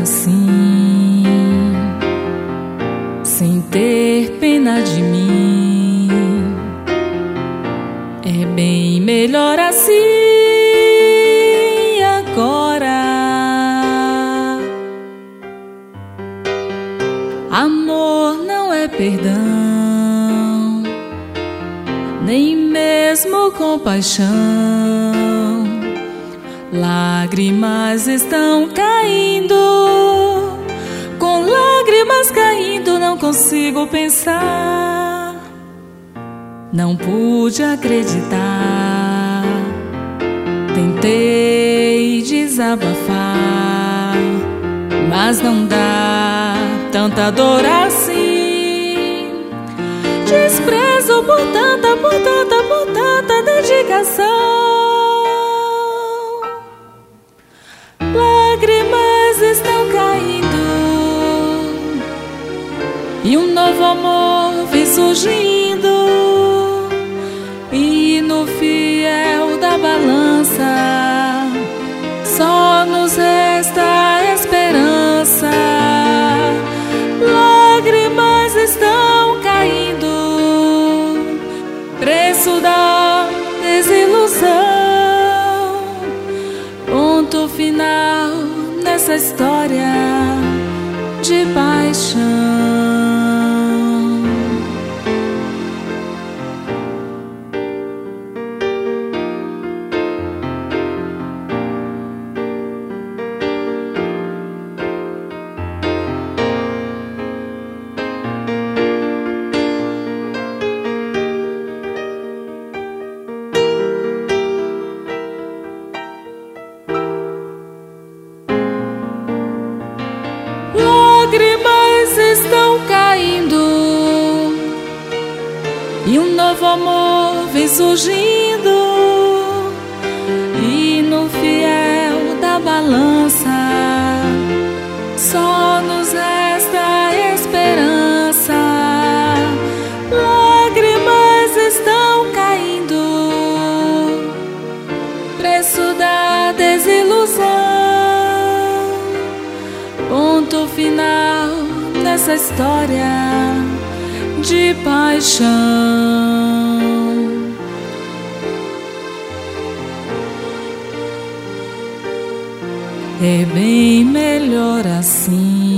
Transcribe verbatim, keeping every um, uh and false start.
assim, sem ter pena de mim. É bem melhor assim agora. Amor não é perdão, nem mesmo compaixão. Lágrimas estão caindo, com lágrimas caindo não consigo pensar. Não pude acreditar, tentei desabafar, mas não dá tanta dor assim. Desprezo por tanta, por tanta, por tanta dedicação. Lágrimas estão caindo e um novo amor vem surgindo, e no fiel da balança só nos resta a esperança. Lágrimas estão caindo, preço da desilusão. Ponto final nessa história de paixão. Lágrimas estão caindo e um novo amor vem surgindo, e no fiel da balança só nos resta a esperança. Lágrimas estão caindo, preço da desilusão. Ponto final nessa história de paixão. É bem melhor assim.